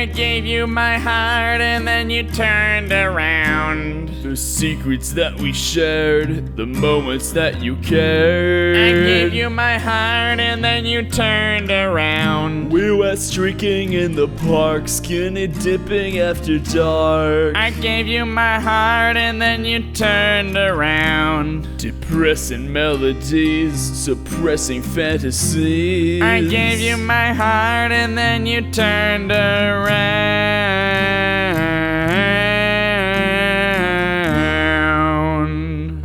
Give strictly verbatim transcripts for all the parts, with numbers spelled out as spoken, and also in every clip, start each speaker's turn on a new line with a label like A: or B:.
A: I gave you my heart and then you turned around.
B: The secrets that we shared, the moments that you cared.
A: I gave you my heart and then you turned around.
B: We were streaking in the park, skinny dipping after dark.
A: I gave you my heart and then you turned around.
B: Depressing melodies, suppressing fantasies.
A: I gave you my heart and then you turned around.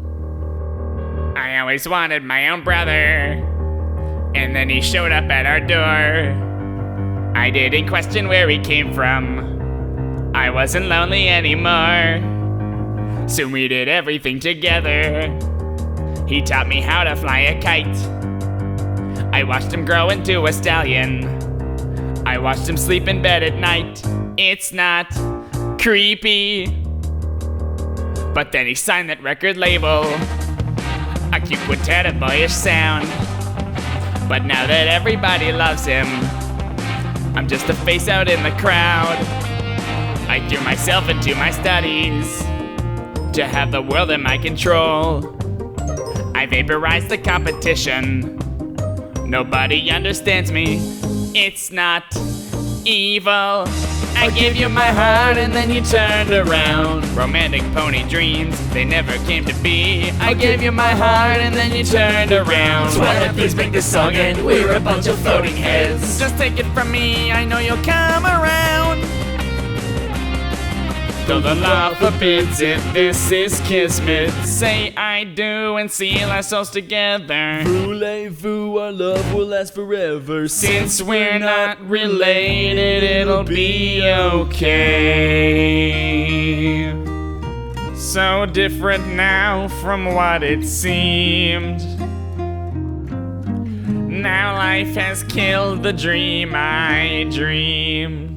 A: I always wanted my own brother, and then he showed up at our door. I didn't question where he came from. I wasn't lonely anymore. So we did everything together. He taught me how to fly a kite. I watched him grow into a stallion. I watched him sleep in bed at night. It's not creepy. But then he signed that record label, a cute quintet of boyish sound. But now that everybody loves him, I'm just a face out in the crowd. I threw myself into my studies to have the world in my control. I vaporized the competition. Nobody understands me. It's not evil. I gave you my heart and then you turned around. Romantic pony dreams, they never came to be. I gave you my heart and then you turned around.
C: So why don't please make this song end? We're a bunch of floating heads.
A: Just take it from me, I know you'll come around. Though the law forbids it, this is kismet. Say I do and seal our souls together.
B: Voulez-vous, our love will last forever.
A: Since we're not related, it'll be okay. So different now from what it seemed. Now life has killed the dream I dreamed.